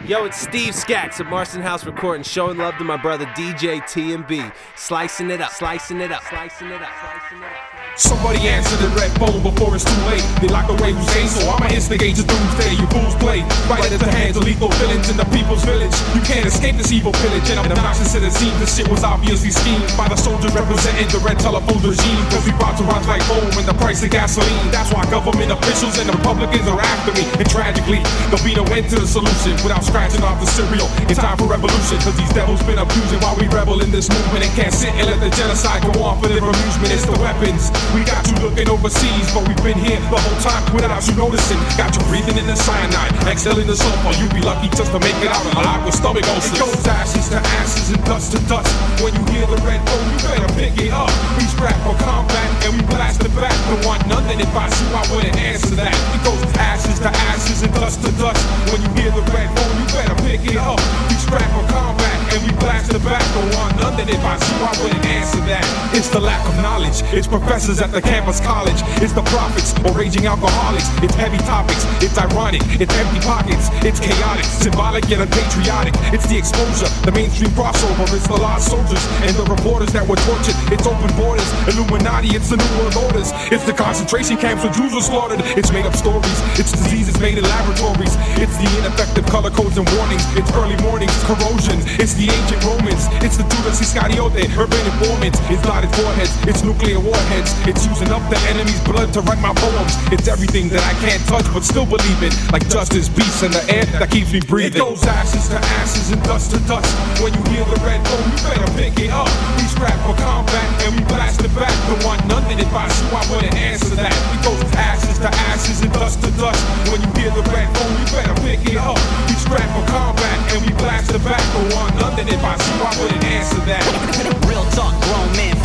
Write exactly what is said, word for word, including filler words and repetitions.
Yo, it's Steve Skaggs at Marston House Recording, showing love to my brother D J T M B. Slicing it up, slicing it up, slicing it up, slicing it up. Somebody answer the red phone before it's too late. They lock away Hussein, so I'ma instigate your doomsday. You fools play right at the hands of lethal villains in the people's village. You can't escape this evil pillage, and I'm obnoxious to the scene. This shit was obviously schemed by the soldiers representing the red telephone regime. Cause we brought to rise like gold when the price of gasoline. That's why government officials and the Republicans are after me. And tragically, there'll be no end to the solution without scratching off the cereal. It's time for revolution, cause these devils been abusing while we rebel in this movement. And can't sit and let the genocide go on for their amusement. It's the weapons. We got you looking overseas, but we've been here the whole time without you noticing. Got you breathing in the cyanide, exhaling the sulfur. You be lucky just to make it out alive with stomach ulcers. It goes ashes to ashes and dust to dust. When you hear the red phone, you better pick it up. We strap for combat and we blast it back. Don't want none that if I see I wouldn't answer that. It goes ashes to ashes and dust to dust. When you hear the red phone, you better pick it up. We strap for combat and we blast it back. Don't want none that if I see I wouldn't answer that. It's the lack of knowledge. It's professors at the campus college. It's the prophets or raging alcoholics. It's heavy topics. It's ironic. It's empty pockets. It's chaotic, symbolic yet unpatriotic. It's the exposure, the mainstream crossover. It's the lost soldiers and the reporters that were tortured. It's open borders, Illuminati. It's the new world orders. It's the concentration camps where Jews were slaughtered. It's made up stories. It's diseases made in laboratories. It's the ineffective color codes and warnings. It's early mornings, corrosion. It's the ancient Romans. It's the Judas Iscariote, urban informants. It's blotted foreheads. It's nuclear warheads. It's using up the enemy's blood to write my poems. It's everything that I can't touch but still believe in. Like justice, peace, and the air that keeps me breathing. It goes ashes to ashes and dust to dust. When you hear the red phone, you better pick it up. We strap for combat and we blast it back. Don't want none that if I see I wouldn't answer that. It goes ashes to ashes and dust to dust. When you hear the red phone, you better pick it up. We strap for combat and we blast it back. Don't want none that if I see I wouldn't answer that. Real talk, grown man